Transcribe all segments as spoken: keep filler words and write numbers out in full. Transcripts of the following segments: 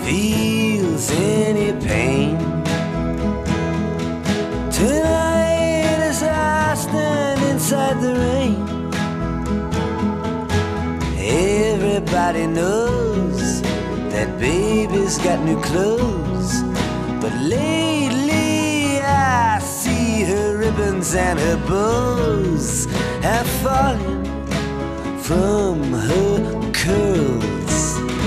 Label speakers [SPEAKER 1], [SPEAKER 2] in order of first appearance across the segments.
[SPEAKER 1] feels any pain. Tonight as I stand inside the rain, everybody knows that baby's got new clothes. But lately I see her ribbons and her bows have fallen from her curls.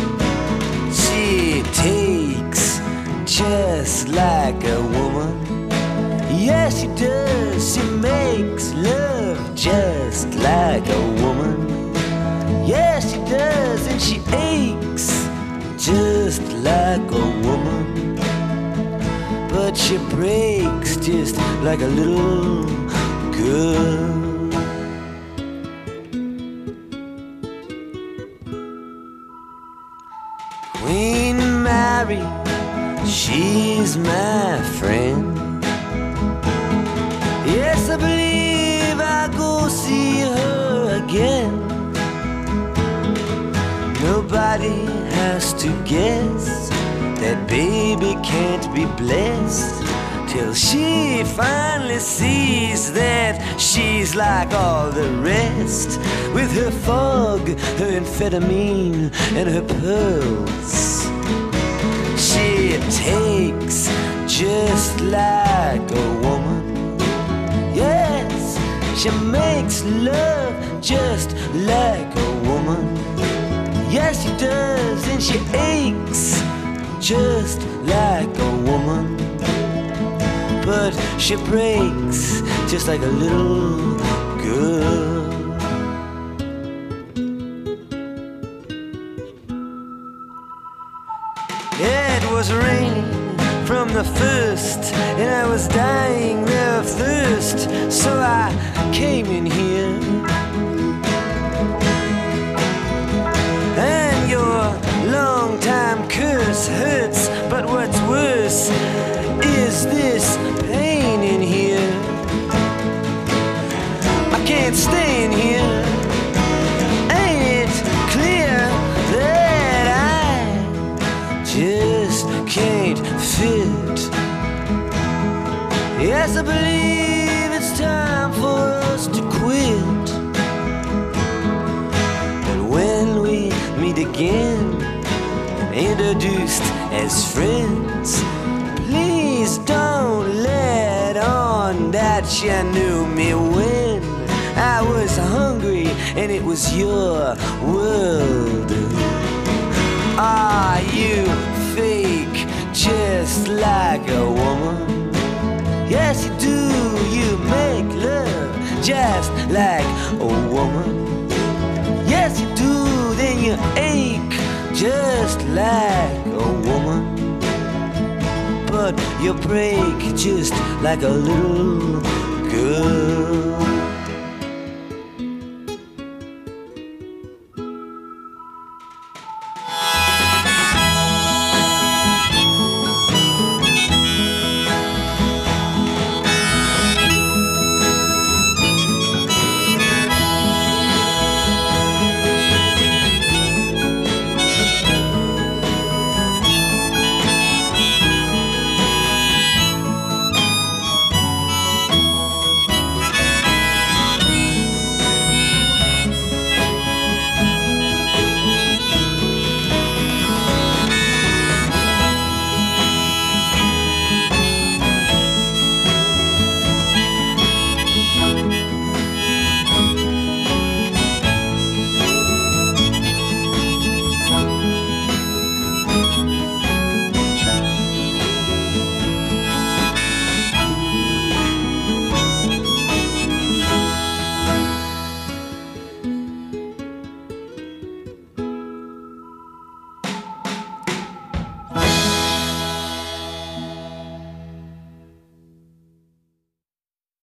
[SPEAKER 1] She takes just like a woman. Yes, she does. She makes love just like a woman. Yes, she does, and she aches just like a woman. But she breaks just like a little girl. Queen Mary, she's my friend. Yes, I believe I'll go see her again. Nobody has to guess that baby can't be blessed till she finally sees that she's like all the rest, with her fog, her amphetamine, and her pearls. She takes just like a woman. Yes, she makes love just like a woman. Yes, she does, and she aches just like a woman. But she breaks just like a little girl. It was raining from the first, and I was dying there of thirst, so I came in here. And your long-time curse hurts, but what's worse is this pain in here. I can't stay in here. Ain't it clear that I just can't fit? Yes, I believe it's time for us to quit. But when we meet again, introduced as friends, please don't let on that you knew me when I was hungry and it was your world. Are you fake just like a woman? Yes, you do. You make love just like a woman. Yes, you do. Then you ache just like a woman. But you break just like a little girl.